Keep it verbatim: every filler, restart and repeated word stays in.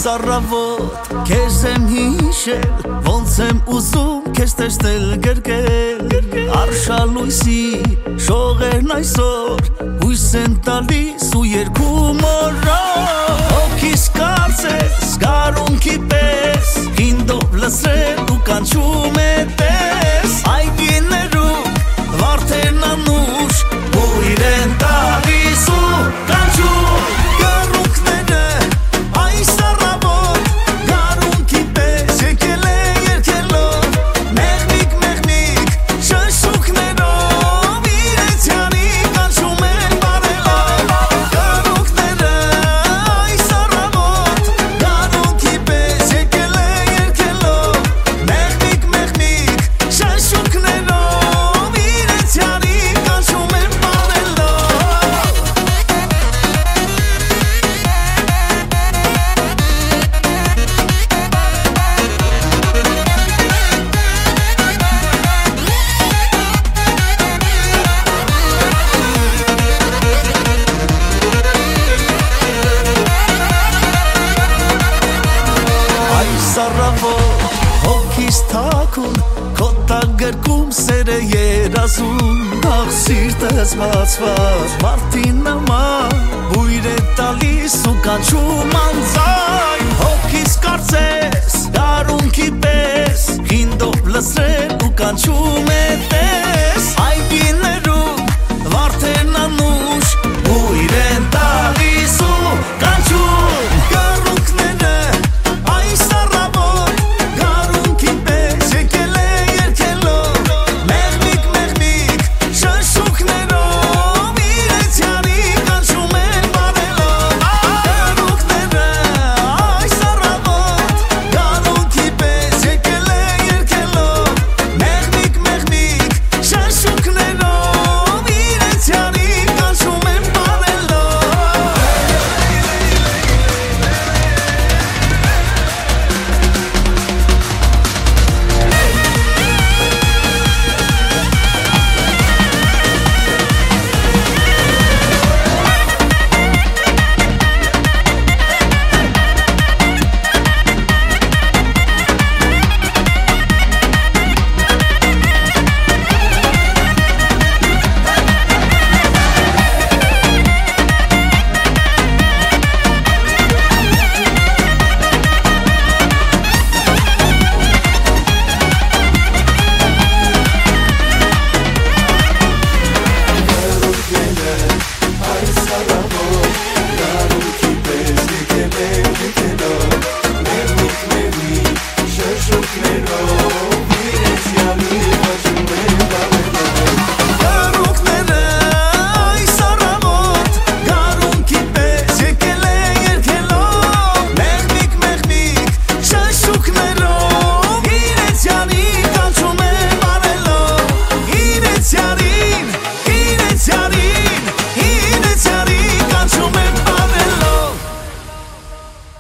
առավոտ քեզ եմ հիշել ոնց եմ ուզում քեզ տեսնել գրկել արշալույսի շողերն այսօր հույս են տալիս ու երկում օրով հոգիս կարծես գարունքի պես հինդով լսրել ու կանչում է տես այգիներում վարդերն անուշ հույր են տալիս ու կանչում հոգիս թաքուն քո տակերքում սերը երազում աղ սիրտս բացված մարդին նման բույր է տալիս ու կանչում անձայն հոգիս կարծես դարունքի պես հինդով լսրել ու կանչում